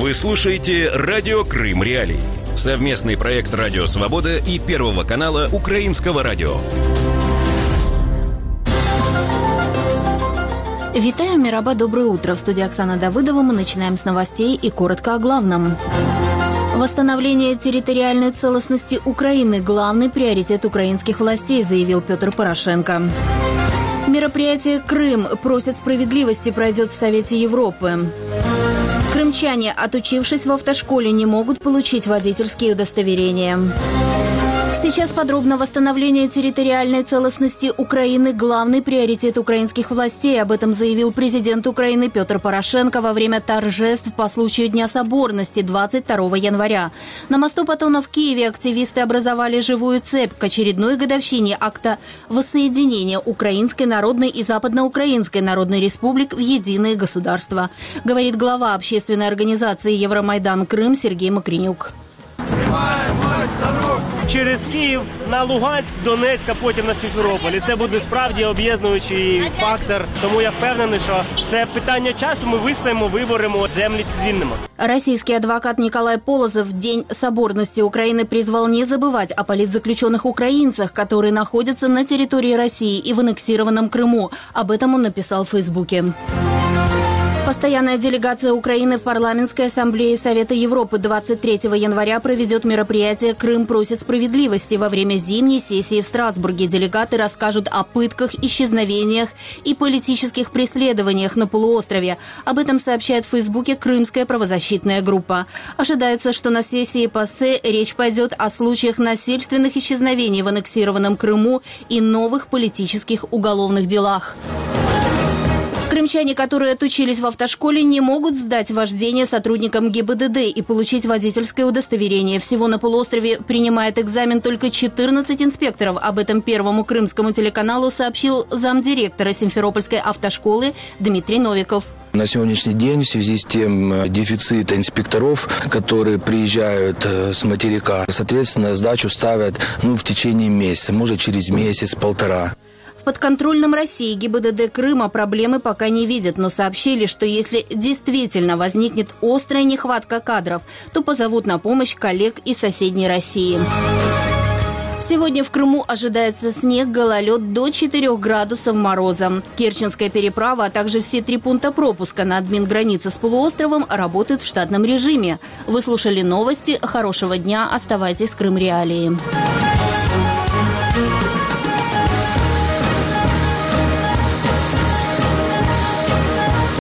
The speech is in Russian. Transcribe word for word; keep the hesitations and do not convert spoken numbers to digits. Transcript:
Вы слушаете «Радио Крым Реалии». Совместный проект «Радио Свобода» и Первого канала Украинского радио. Витаю, Мираба, доброе утро. В студии Оксана Давыдова. Мы начинаем с новостей и коротко о главном. Восстановление территориальной целостности Украины – главный приоритет украинских властей, заявил Петр Порошенко. Мероприятие «Крым. Просят справедливости» пройдет в Совете Европы. Крымчане, отучившись в автошколе, не могут получить водительские удостоверения. Сейчас подробно. Восстановление территориальной целостности Украины – главный приоритет украинских властей. Об этом заявил президент Украины Петр Порошенко во время торжеств по случаю Дня соборности двадцать второго января. На мосту Патона в Киеве активисты образовали живую цепь к очередной годовщине акта воссоединения Украинской Народной и Западноукраинской Народной Республик в единое государство, говорит глава общественной организации «Евромайдан Крым» Сергей Макренюк. Через Київ на Луганськ, Донецьк, а потім на Сімферополь. І це буде справді об'єднуючий фактор. Тому я впевнений, що це питання часу. Ми вистоїмо, виборемо, землі звільнимо. Российский адвокат Николай Полозов в День соборности Украины призвал не забывать о политзаключенных украинцах, которые находятся на территории России и в аннексированном Крыму. Об этом он написал в Фейсбуке. Постоянная делегация Украины в Парламентской ассамблее Совета Европы двадцать третьего января проведет мероприятие «Крым просит справедливости». Во время зимней сессии в Страсбурге делегаты расскажут о пытках, исчезновениях и политических преследованиях на полуострове. Об этом сообщает в Фейсбуке Крымская правозащитная группа. Ожидается, что на сессии ПАСЕ речь пойдет о случаях насильственных исчезновений в аннексированном Крыму и новых политических уголовных делах. Крымчане, которые отучились в автошколе, не могут сдать вождение сотрудникам ГИБДД и получить водительское удостоверение. Всего на полуострове принимает экзамен только четырнадцать инспекторов. Об этом Первому крымскому телеканалу сообщил замдиректора Симферопольской автошколы Дмитрий Новиков. На сегодняшний день в связи с тем дефицита инспекторов, которые приезжают с материка, соответственно, сдачу ставят ну, в течение месяца, может через месяц-полтора. В подконтрольном России ГИБДД Крыма проблемы пока не видят, но сообщили, что если действительно возникнет острая нехватка кадров, то позовут на помощь коллег из соседней России. Сегодня в Крыму ожидается снег, гололед до четырёх градусов мороза. Керченская переправа, а также все три пункта пропуска на админгранице с полуостровом работают в штатном режиме. Вы слушали новости. Хорошего дня. Оставайтесь с Крым Реалии.